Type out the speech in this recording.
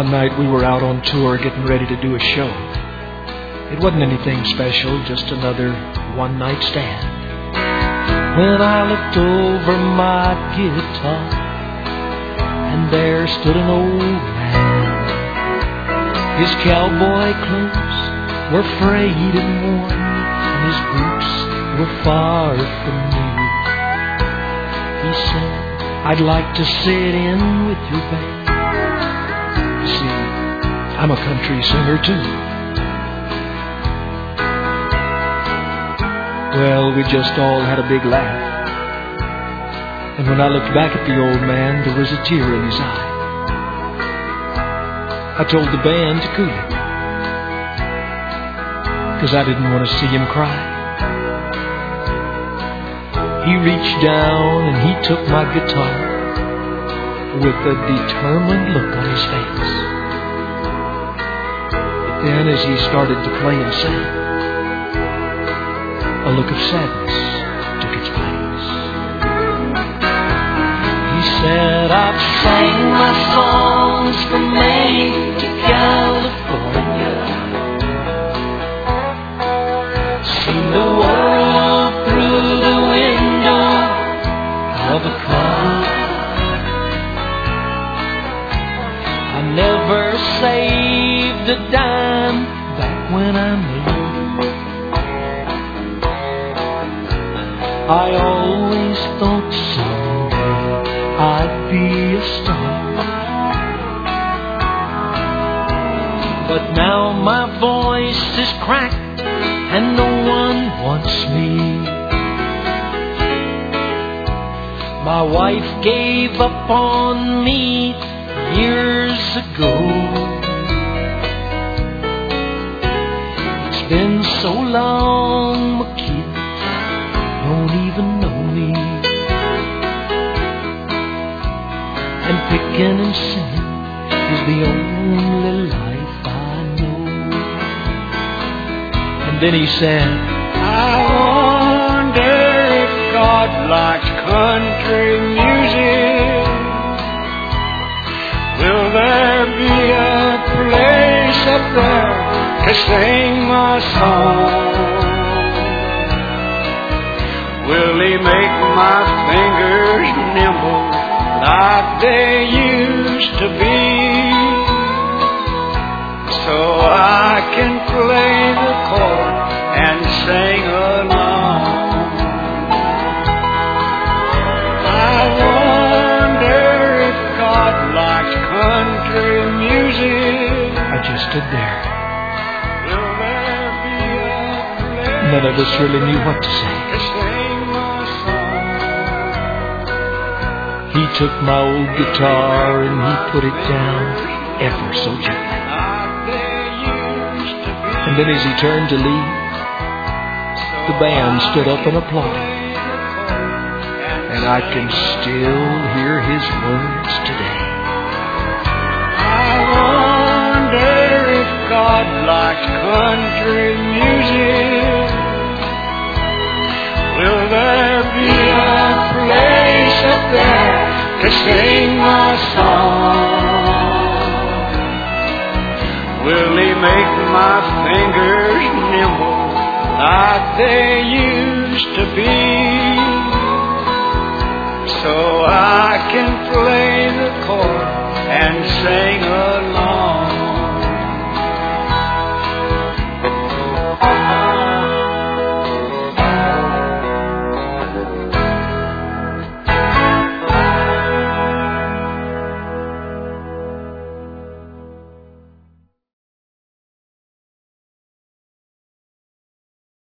One night we were out on tour getting ready to do a show. It wasn't anything special, just another one-night stand. When I looked over my guitar, and there stood an old man. His cowboy clothes were frayed and worn, and his boots were far from new. He said, "I'd like to sit in with your band." You see, I'm a country singer too. Well, we just all had a big laugh. And when I looked back at the old man, there was a tear in his eye. I told the band to cool it, 'cause I didn't want to see him cry. He reached down and he took my guitar with a determined look on his face. But then as he started to play and sing, a look of sadness took its place. He said, "I've sang my songs from Maine to California, seen the world through the window of a car. I never saved a dime back when I made it. I always thought someday I'd be a star, but now my voice is cracked and no one wants me. My wife gave up on me years ago. It's been so long, my kids don't even know me. And picking and singing is the only life I know." And then he said, "I wonder if God likes country music. Will there be a place up there to sing my song? Will he make my fingers nimble like they used to be, so I can play the chord and sing along? I wonder if God likes country music." I just stood there. Will there be a place? None of us really knew what to say. He took my old guitar and he put it down ever so gently. And then as he turned to leave, the band stood up and applauded. And I can still hear his words today. I wonder if God likes country music. Will there be a place up there to sing my song? Will he make my fingers nimble like they used to be, so I can play the chord and sing